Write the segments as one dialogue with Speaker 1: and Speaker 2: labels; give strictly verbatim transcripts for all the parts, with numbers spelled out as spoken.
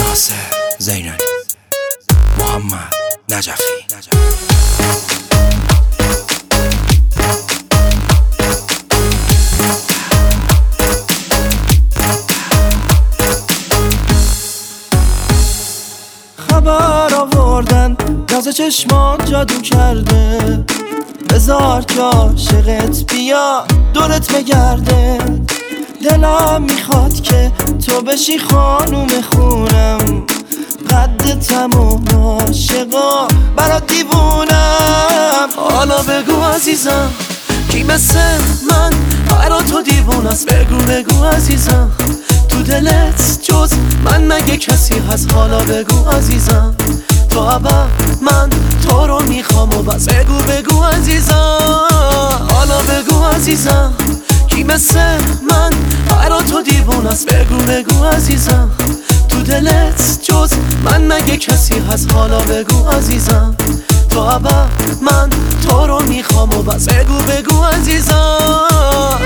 Speaker 1: ناصر زینالی، محمد نجفی.
Speaker 2: خبر آوردن ناز چشمان جادو کرده، بذار که عاشقت بیا دورت بگرده. دلم میخواد که تو بشی خانوم خونم، قد تمام عاشقا برات دیوونم. حالا بگو عزیزم کی مثل من برا تو دیوونه است؟ بگو بگو عزیزم تو دلت جز من مگه کسی هست؟ حالا بگو عزیزم تو ابد من تو رو میخوام و بس. بگو بگو عزیزم، حالا بگو عزیزم کی مثل من برا تو دیوونه است؟ بگو بگو عزیزم تو دلت جز من مگه کسی هست؟ حالا بگو عزیزم تو ابد من تو رو میخوام و بس. بگو بگو عزیزم.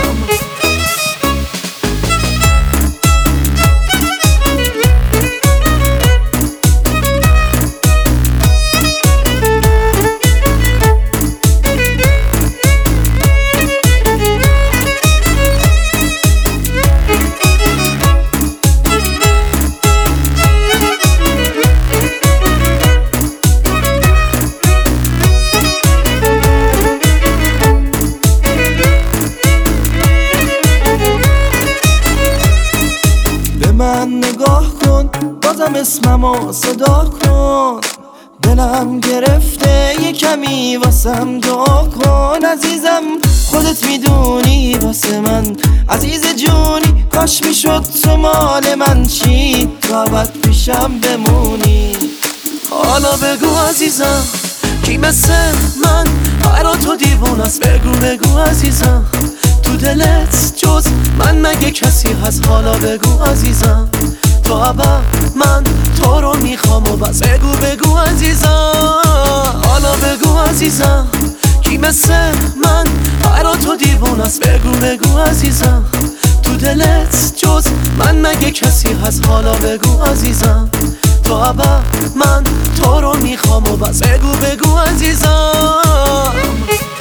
Speaker 2: من نگاه کن بازم اسممو صدا کن، دلم گرفته یه کمی واسم دعا کن. عزیزم خودت میدونی واسه من عزیز جونی، کاش میشد تو مال من چی تو ابد پیشم بمونی. حالا بگو عزیزم کی مثل من برا تو دیوونه است؟ بگو بگو عزیزم تو دلت جز من مگه کسی هست؟ حالا بگو عزیزم تو ابد من تو رو میخوام و بس. بگو بگو عزیزم، حالا بگو عزیزم کی مثل من برا تو دیوونه است؟ بگو بگو عزیزم تو دلت جز من مگه کسی هست؟ حالا بگو عزیزم تو ابد من تو رو میخوام و بس. بگو بگو عزیزم.